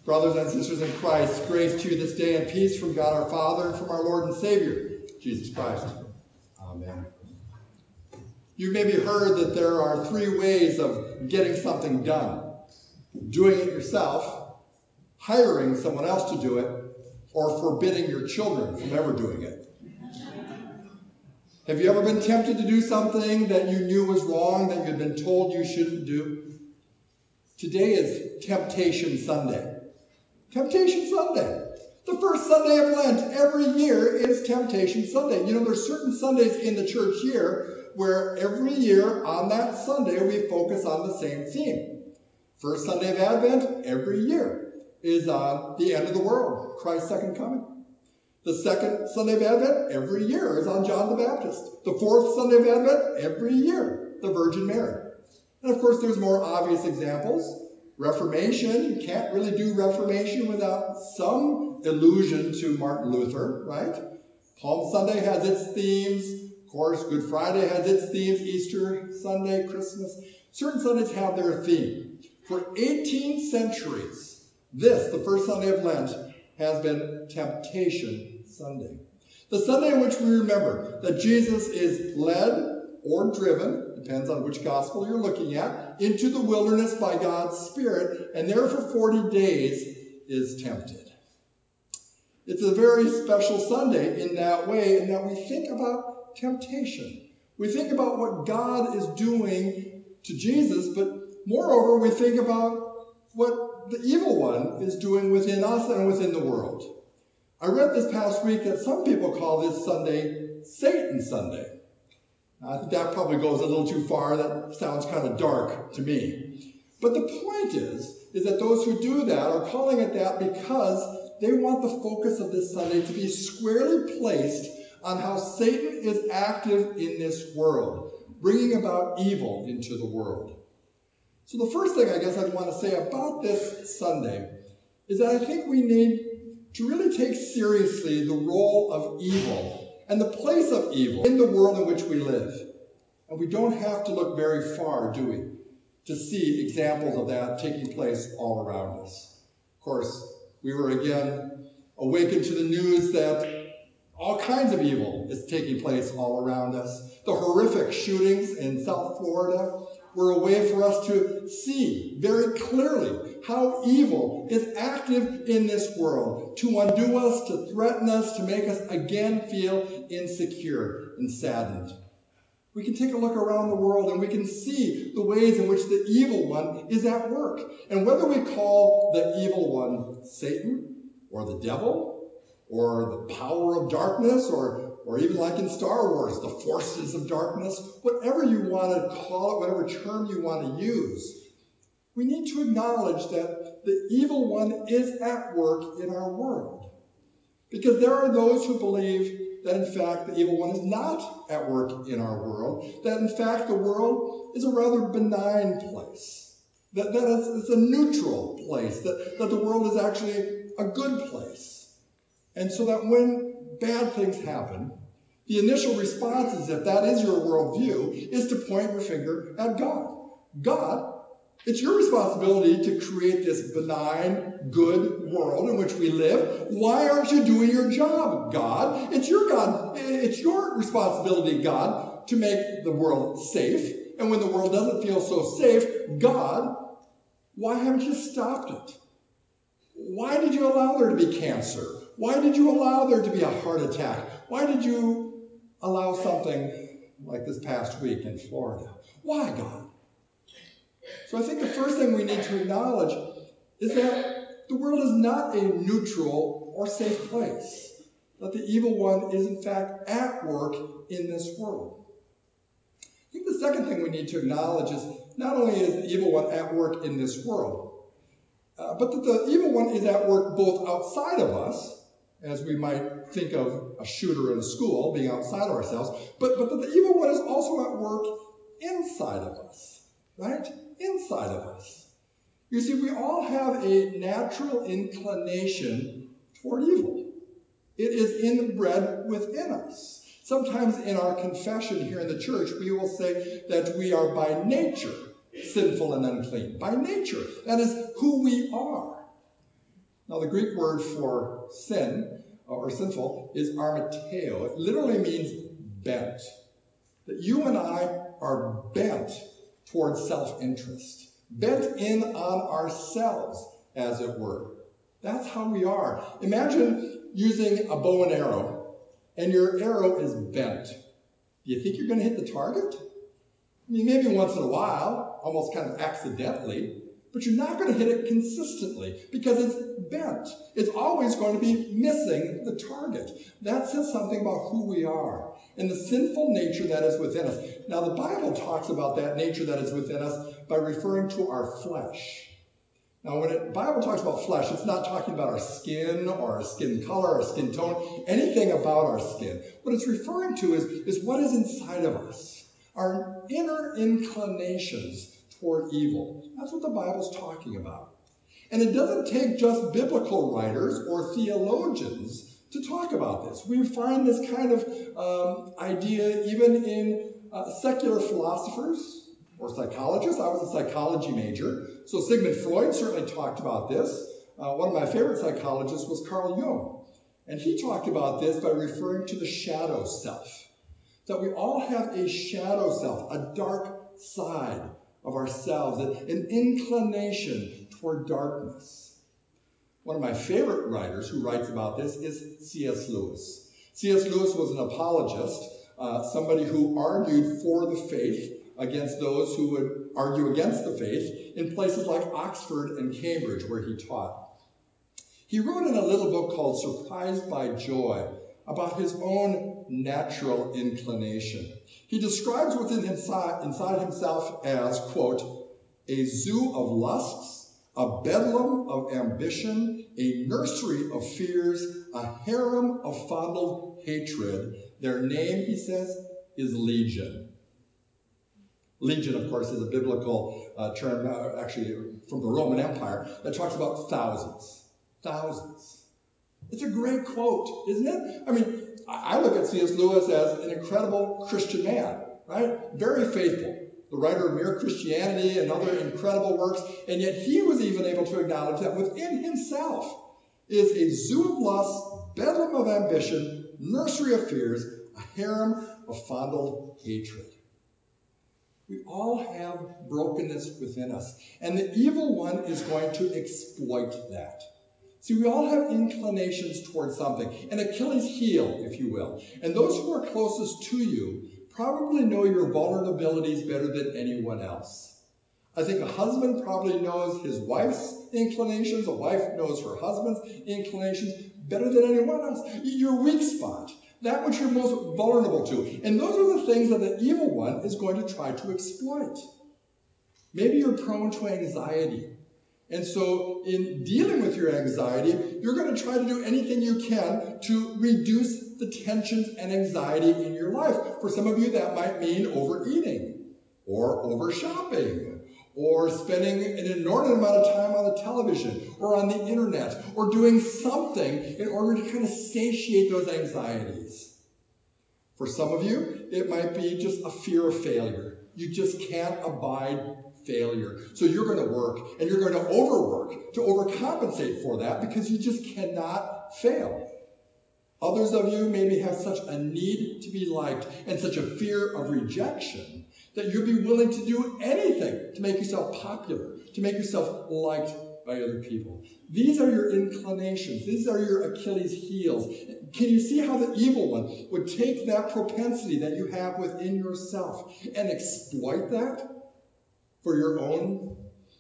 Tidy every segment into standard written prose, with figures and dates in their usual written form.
Brothers and sisters in Christ, grace to you this day and peace from God our Father and from our Lord and Savior, Jesus Christ. Amen. You've maybe heard that there are three ways of getting something done: doing it yourself, hiring someone else to do it, or forbidding your children from ever doing it. Have you ever been tempted to do something that you knew was wrong, that you'd been told you shouldn't do? Today is Temptation Sunday. Temptation Sunday. The first Sunday of Lent every year is Temptation Sunday. You know, there's certain Sundays in the church year where every year on that Sunday we focus on the same theme. First Sunday of Advent every year is on the end of the world, Christ's second coming. The second Sunday of Advent every year is on John the Baptist. The fourth Sunday of Advent every year, the Virgin Mary. And of course there's more obvious examples. Reformation, you can't really do Reformation without some allusion to Martin Luther, right? Palm Sunday has its themes. Of course, Good Friday has its themes. Easter Sunday, Christmas. Certain Sundays have their theme. For 18 centuries, this, the first Sunday of Lent, has been Temptation Sunday. The Sunday in which we remember that Jesus is led or driven, depends on which gospel you're looking at, into the wilderness by God's Spirit, and there for 40 days is tempted. It's a very special Sunday in that way, in that we think about temptation. We think about what God is doing to Jesus, but moreover, we think about what the evil one is doing within us and within the world. I read this past week that some people call this Sunday Satan Sunday. I think that probably goes a little too far. That sounds kind of dark to me. But the point is that those who do that are calling it that because they want the focus of this Sunday to be squarely placed on how Satan is active in this world, bringing about evil into the world. So the first thing I guess I'd want to say about this Sunday is that I think we need to really take seriously the role of evil and the place of evil in the world in which we live. And we don't have to look very far, do we, to see examples of that taking place all around us. Of course, we were again awakened to the news that all kinds of evil is taking place all around us. The horrific shootings in South Florida were a way for us to see very clearly how evil is active in this world, to undo us, to threaten us, to make us again feel insecure and saddened. We can take a look around the world and we can see the ways in which the evil one is at work. And whether we call the evil one Satan or the devil or the power of darkness or even like in Star Wars, the forces of darkness, whatever you want to call it, whatever term you want to use, we need to acknowledge that the evil one is at work in our world. Because there are those who believe that in fact the evil one is not at work in our world, that in fact the world is a rather benign place, that it's a neutral place, that the world is actually a good place. And so that when bad things happen, the initial response is, if that is your worldview, is to point your finger at God. God, it's your responsibility to create this benign, good world in which we live. Why aren't you doing your job, God? It's your responsibility, God, to make the world safe. And when the world doesn't feel so safe, God, why haven't you stopped it? Why did you allow there to be cancer? Why did you allow there to be a heart attack? Why did you allow something like this past week in Florida? Why, God? So I think the first thing we need to acknowledge is that the world is not a neutral or safe place. That the evil one is in fact at work in this world. I think the second thing we need to acknowledge is not only is the evil one at work in this world, but that the evil one is at work both outside of us, as we might think of a shooter in a school being outside of ourselves, but that the evil one is also at work inside of us, right? Inside of us. You see, we all have a natural inclination toward evil. It is inbred within us. Sometimes in our confession here in the church, we will say that we are by nature sinful and unclean. By nature. That is who we are. Now, the Greek word for sin, or sinful, is armateo. It literally means bent. That you and I are bent towards self-interest, bent in on ourselves, as it were. That's how we are. Imagine using a bow and arrow, and your arrow is bent. Do you think you're going to hit the target? I mean, maybe once in a while, almost kind of accidentally, but you're not going to hit it consistently because it's bent. It's always going to be missing the target. That says something about who we are and the sinful nature that is within us. Now, the Bible talks about that nature that is within us by referring to our flesh. Now, when the Bible talks about flesh, it's not talking about our skin or our skin color, our skin tone, anything about our skin. What it's referring to is what is inside of us, our inner inclinations toward evil. That's what the Bible's talking about. And it doesn't take just biblical writers or theologians to talk about this. We find this kind of idea even in secular philosophers or psychologists. I was a psychology major, so Sigmund Freud certainly talked about this. One of my favorite psychologists was Carl Jung, and he talked about this by referring to the shadow self. That we all have a shadow self, a dark side of ourselves, an inclination toward darkness. One of my favorite writers who writes about this is C.S. Lewis. C.S. Lewis was an apologist, somebody who argued for the faith against those who would argue against the faith in places like Oxford and Cambridge, where he taught. He wrote in a little book called Surprised by Joy about his own natural inclination. He describes what's inside himself as, quote, a zoo of lusts, a bedlam of ambition, a nursery of fears, a harem of fondled hatred. Their name, he says, is legion. Legion, of course, is a biblical term, actually from the Roman Empire, that talks about thousands. Thousands. It's a great quote, isn't it? I mean, I look at C.S. Lewis as an incredible Christian man, right? Very faithful. The writer of Mere Christianity and other incredible works, and yet he was even able to acknowledge that within himself is a zoo of lust, bedlam of ambition, nursery of fears, a harem of fondled hatred. We all have brokenness within us, and the evil one is going to exploit that. See, we all have inclinations towards something, an Achilles heel, if you will. And those who are closest to you probably know your vulnerabilities better than anyone else. I think a husband probably knows his wife's inclinations, a wife knows her husband's inclinations better than anyone else. Your weak spot, that which you're most vulnerable to. And those are the things that the evil one is going to try to exploit. Maybe you're prone to anxiety. And so in dealing with your anxiety, you're going to try to do anything you can to reduce the tensions and anxiety in your life. For some of you, that might mean overeating or over shopping or spending an inordinate amount of time on the television or on the internet or doing something in order to kind of satiate those anxieties. For some of you, it might be just a fear of failure. You just can't abide failure. So you're going to work and you're going to overwork to overcompensate for that because you just cannot fail. Others of you maybe have such a need to be liked and such a fear of rejection that you'd be willing to do anything to make yourself popular, to make yourself liked by other people. These are your inclinations. These are your Achilles heels. Can you see how the evil one would take that propensity that you have within yourself and exploit that for your own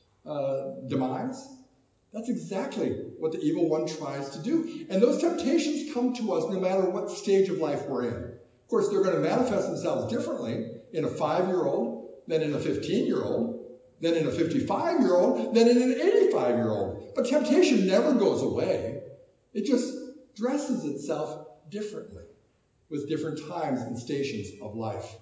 demise? That's exactly what the evil one tries to do. And those temptations come to us no matter what stage of life we're in. Of course, they're going to manifest themselves differently in a 5-year-old than in a 15-year-old, than in a 55-year-old, than in an 85-year-old. But temptation never goes away. It just dresses itself differently with different times and stations of life.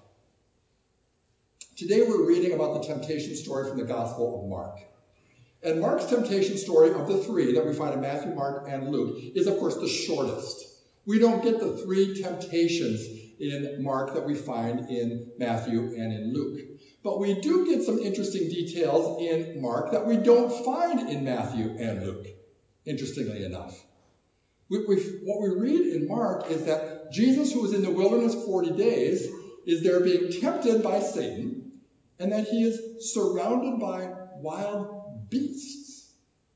Today we're reading about the temptation story from the Gospel of Mark. And Mark's temptation story of the three that we find in Matthew, Mark, and Luke is, of course, the shortest. We don't get the three temptations in Mark that we find in Matthew and in Luke. But we do get some interesting details in Mark that we don't find in Matthew and Luke. interestingly enough. What we read in Mark is that Jesus, who was in the wilderness 40 days, is there being tempted by Satan, and that he is surrounded by wild beasts.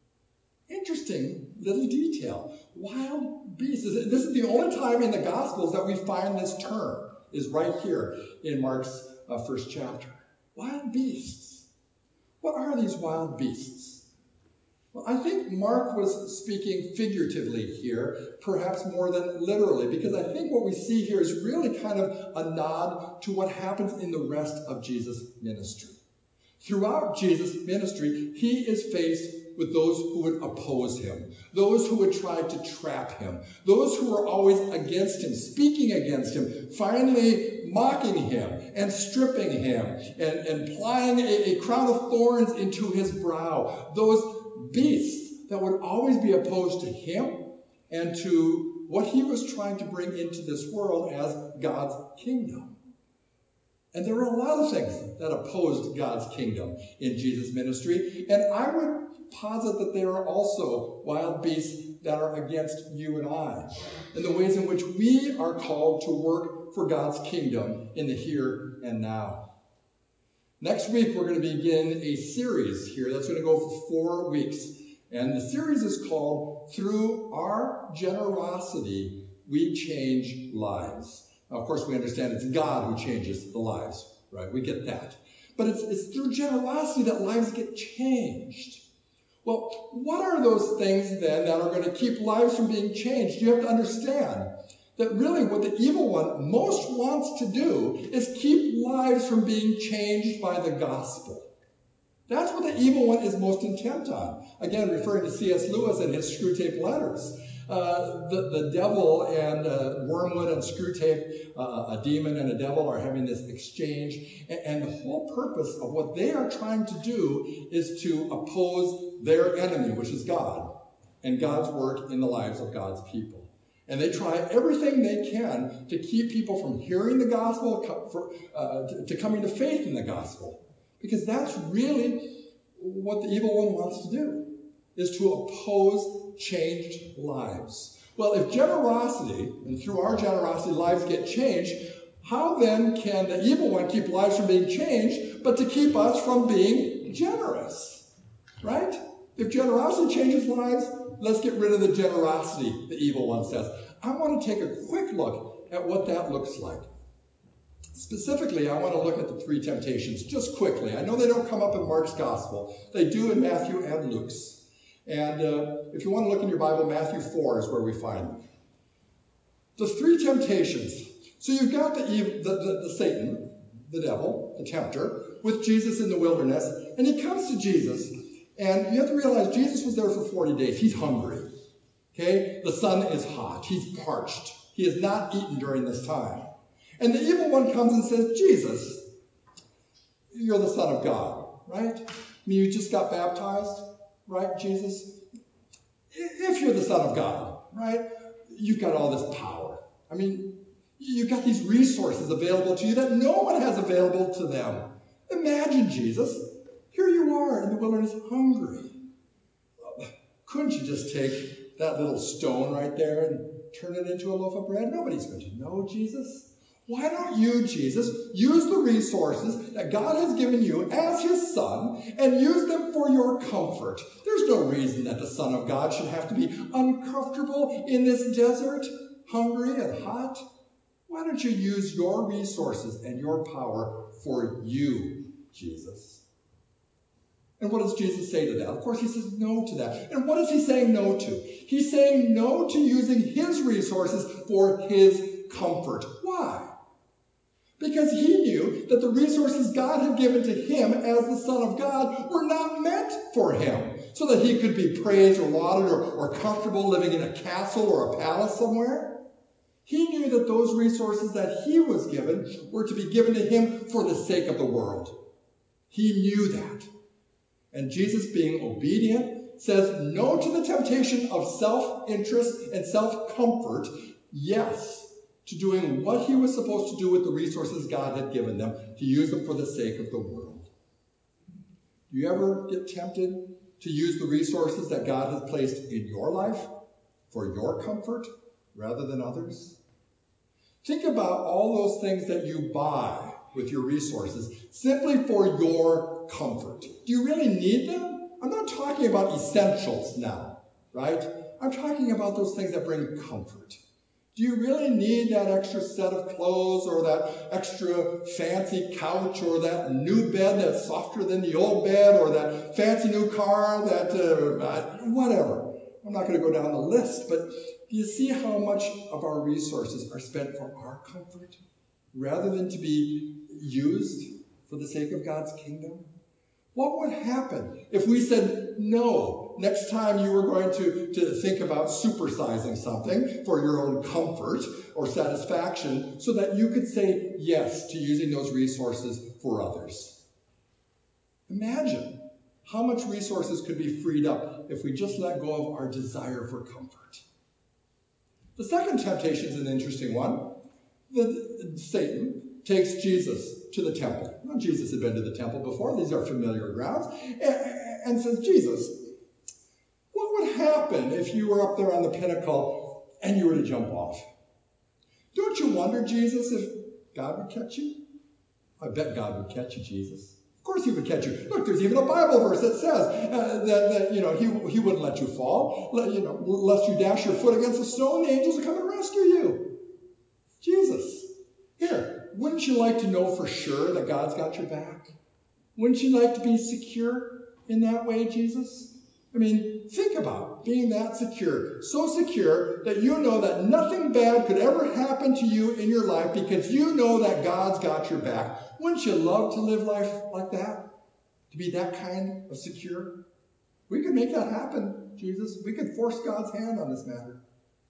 Interesting little detail. Wild beasts. This is the only time in the Gospels that we find this term, is right here in Mark's first chapter. Wild beasts. What are these wild beasts? Well, I think Mark was speaking figuratively here, perhaps more than literally, because I think what we see here is really kind of a nod to what happens in the rest of Jesus' ministry. Throughout Jesus' ministry, he is faced with those who would oppose him, those who would try to trap him, those who were always against him, speaking against him, finally mocking him and stripping him and applying a crown of thorns into his brow. Those beasts that would always be opposed to him and to what he was trying to bring into this world as God's kingdom. And there were a lot of things that opposed God's kingdom in Jesus' ministry. And I would posit that there are also wild beasts that are against you and I, and the ways in which we are called to work for God's kingdom in the here and now. Next week, we're going to begin a series here that's going to go for 4 weeks. And the series is called Through Our Generosity, We Change Lives. Now, of course, we understand it's God who changes the lives, right? We get that. But it's through generosity that lives get changed. Well, what are those things then that are going to keep lives from being changed? You have to understand that really what the evil one most wants to do is keep lives from being changed by the gospel. That's what the evil one is most intent on. Again, referring to C.S. Lewis and his Screwtape Letters. The devil and Wormwood and Screwtape, a demon and a devil, are having this exchange. And the whole purpose of what they are trying to do is to oppose their enemy, which is God, and God's work in the lives of God's people. And they try everything they can to keep people from hearing the gospel, to coming to faith in the gospel. Because that's really what the evil one wants to do, is to oppose changed lives. Well, if generosity, and through our generosity lives get changed, how then can the evil one keep lives from being changed, but to keep us from being generous? Right? If generosity changes lives, let's get rid of the generosity, the evil one says. I want to take a quick look at what that looks like. Specifically, I want to look at the 3 temptations just quickly. I know they don't come up in Mark's gospel. They do in Matthew and Luke's. And if you want to look in your Bible, Matthew 4 is where we find them. The 3 temptations. So you've got the Satan, the devil, the tempter, with Jesus in the wilderness. And he comes to Jesus. And you have to realize Jesus was there for 40 days. He's hungry. Okay? The sun is hot. He's parched. He has not eaten during this time. And the evil one comes and says, Jesus, you're the Son of God, right? I mean, you just got baptized, right, Jesus? If you're the Son of God, right, you've got all this power. I mean, you've got these resources available to you that no one has available to them. Imagine, Jesus, here you are in the wilderness hungry. Couldn't you just take that little stone right there and turn it into a loaf of bread? Nobody's going to know, Jesus. Why don't you, Jesus, use the resources that God has given you as his son and use them for your comfort? There's no reason that the Son of God should have to be uncomfortable in this desert, hungry and hot. Why don't you use your resources and your power for you, Jesus? And what does Jesus say to that? Of course, he says no to that. And what is he saying no to? He's saying no to using his resources for his comfort. Why? Because he knew that the resources God had given to him as the Son of God were not meant for him, so that he could be praised or lauded or comfortable living in a castle or a palace somewhere. He knew that those resources that he was given were to be given to him for the sake of the world. He knew that. And Jesus, being obedient, says no to the temptation of self-interest and self-comfort, yes to doing what he was supposed to do with the resources God had given them, to use them for the sake of the world. Do you ever get tempted to use the resources that God has placed in your life for your comfort rather than others? Think about all those things that you buy with your resources simply for your comfort. Do you really need them? I'm not talking about essentials now, right? I'm talking about those things that bring comfort. Do you really need that extra set of clothes or that extra fancy couch or that new bed that's softer than the old bed or that fancy new car that, whatever. I'm not going to go down the list, but do you see how much of our resources are spent for our comfort rather than to be used for the sake of God's kingdom? What would happen if we said no next time you were going to think about supersizing something for your own comfort or satisfaction so that you could say yes to using those resources for others? Imagine how much resources could be freed up if we just let go of our desire for comfort. The second temptation is an interesting one. Satan takes Jesus to the temple. Well, Jesus had been to the temple before. These are familiar grounds. And says, Jesus, what would happen if you were up there on the pinnacle and you were to jump off? Don't you wonder, Jesus, if God would catch you? I bet God would catch you, Jesus. Of course he would catch you. Look, there's even a Bible verse that says that he wouldn't let you fall. Lest you dash your foot against a stone, the angels will come and rescue you. Jesus, here, wouldn't you like to know for sure that God's got your back? Wouldn't you like to be secure in that way, Jesus? I mean, think about being that secure. So secure that you know that nothing bad could ever happen to you in your life because you know that God's got your back. Wouldn't you love to live life like that? To be that kind of secure? We could make that happen, Jesus. We could force God's hand on this matter.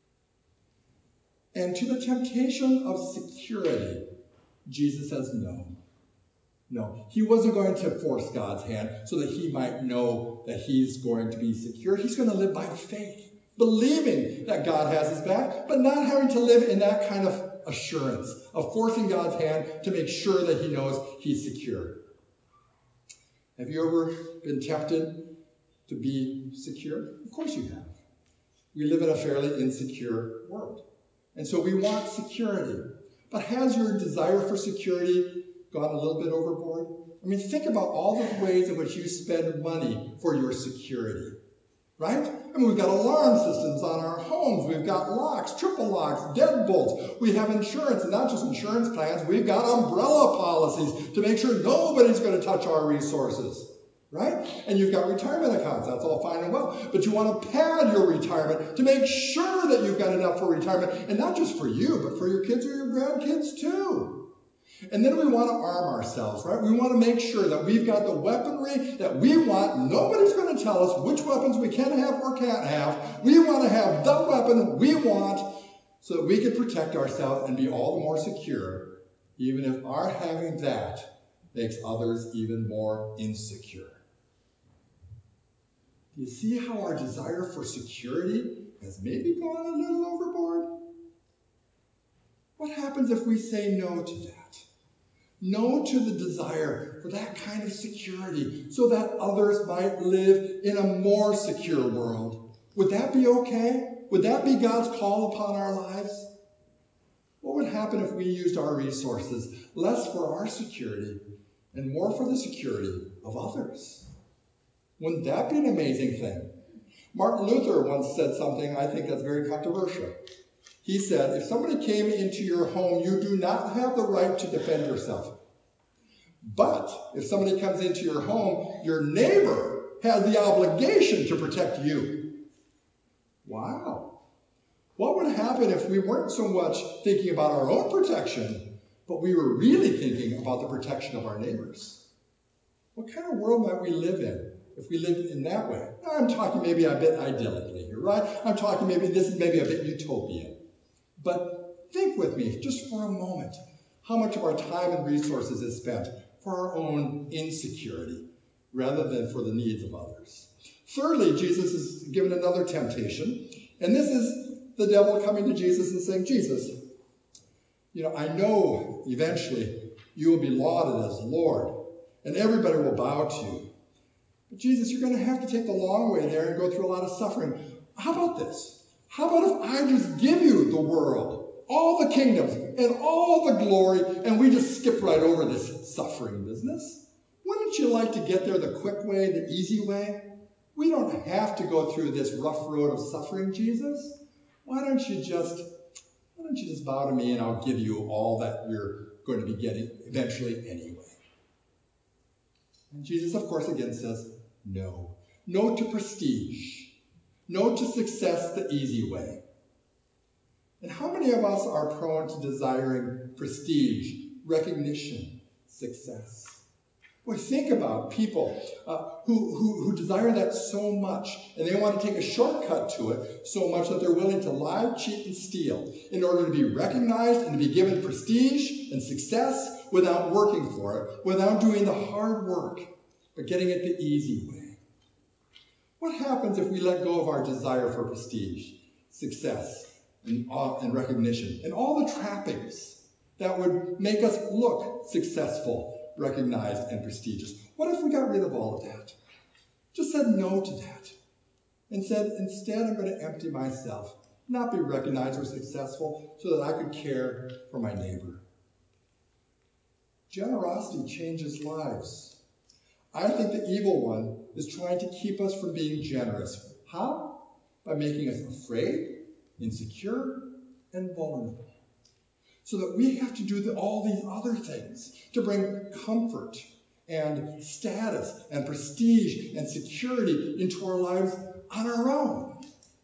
And to the temptation of security, Jesus says no. No, he wasn't going to force God's hand so that he might know that he's going to be secure. He's going to live by faith, believing that God has his back, but not having to live in that kind of assurance of forcing God's hand to make sure that he knows he's secure. Have you ever been tempted to be secure? Of course you have. We live in a fairly insecure world. And so we want security. But has your desire for security gone a little bit overboard? I mean, think about all the ways in which you spend money for your security, right? I mean, we've got alarm systems on our homes. We've got locks, triple locks, deadbolts. We have insurance, and not just insurance plans. We've got umbrella policies to make sure nobody's going to touch our resources, right? And you've got retirement accounts. That's all fine and well. But you want to pad your retirement to make sure that you've got enough for retirement, and not just for you, but for your kids or your grandkids too. And then we want to arm ourselves, right? We want to make sure that we've got the weaponry that we want. Nobody's going to tell us which weapons we can have or can't have. We want to have the weapon we want so that we can protect ourselves and be all the more secure, even if our having that makes others even more insecure. Do you see how our desire for security has maybe gone a little overboard? What happens if we say no to that? No to the desire for that kind of security so that others might live in a more secure world. Would that be okay? Would that be God's call upon our lives? What would happen if we used our resources less for our security and more for the security of others? Wouldn't that be an amazing thing? Martin Luther once said something I think that's very controversial. He said, if somebody came into your home, you do not have the right to defend yourself. But if somebody comes into your home, your neighbor has the obligation to protect you. Wow. What would happen if we weren't so much thinking about our own protection, but we were really thinking about the protection of our neighbors? What kind of world might we live in if we lived in that way? Now, I'm talking maybe a bit idyllically here, right? I'm talking this is maybe a bit utopian. But think with me just for a moment how much of our time and resources is spent for our own insecurity rather than for the needs of others. Thirdly, Jesus is given another temptation, and this is the devil coming to Jesus and saying, Jesus, I know eventually you will be lauded as Lord, and everybody will bow to you. But Jesus, you're going to have to take the long way there and go through a lot of suffering. How about this? How about if I just give you the world, all the kingdoms, and all the glory, and we just skip right over this suffering business? Wouldn't you like to get there the quick way, the easy way? We don't have to go through this rough road of suffering, Jesus. Why don't you just bow to me and I'll give you all that you're going to be getting eventually anyway? And Jesus, of course, again says, no. No to prestige. No to success the easy way. And how many of us are prone to desiring prestige, recognition, success? Boy, think about people who desire that so much, and they want to take a shortcut to it so much that they're willing to lie, cheat, and steal in order to be recognized and to be given prestige and success without working for it, without doing the hard work, but getting it the easy way. What happens if we let go of our desire for prestige, success, and recognition, and all the trappings that would make us look successful, recognized, and prestigious? What if we got rid of all of that? Just said no to that. And said, instead, I'm going to empty myself, not be recognized or successful, so that I could care for my neighbor. Generosity changes lives. I think the evil one is trying to keep us from being generous. How? By making us afraid, insecure, and vulnerable. So that we have to do all these other things to bring comfort and status and prestige and security into our lives on our own.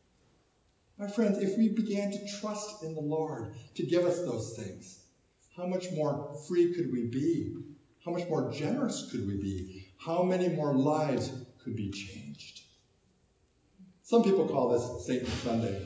My friends, if we began to trust in the Lord to give us those things, how much more free could we be? How much more generous could we be? How many more lives could be changed? Some people call this Satan Sunday.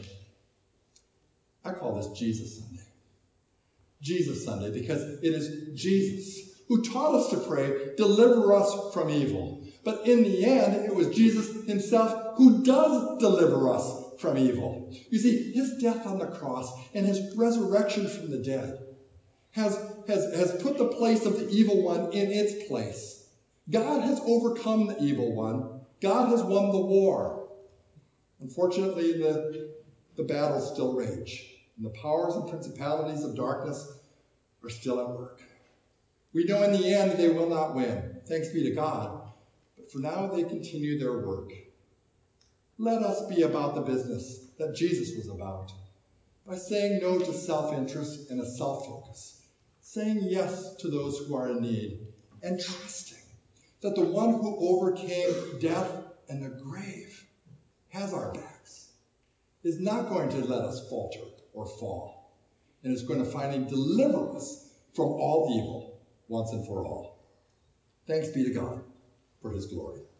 I call this Jesus Sunday. Jesus Sunday, because it is Jesus who taught us to pray, deliver us from evil. But in the end, it was Jesus himself who does deliver us from evil. You see, his death on the cross and his resurrection from the dead has put the place of the evil one in its place. God has overcome the evil one. God has won the war. Unfortunately, the battles still rage, and the powers and principalities of darkness are still at work. We know in the end they will not win, thanks be to God, but for now they continue their work. Let us be about the business that Jesus was about, by saying no to self-interest and a self-focus, saying yes to those who are in need, and trusting that the one who overcame death and the grave has our backs, is not going to let us falter or fall, and is going to finally deliver us from all evil once and for all. Thanks be to God for his glory.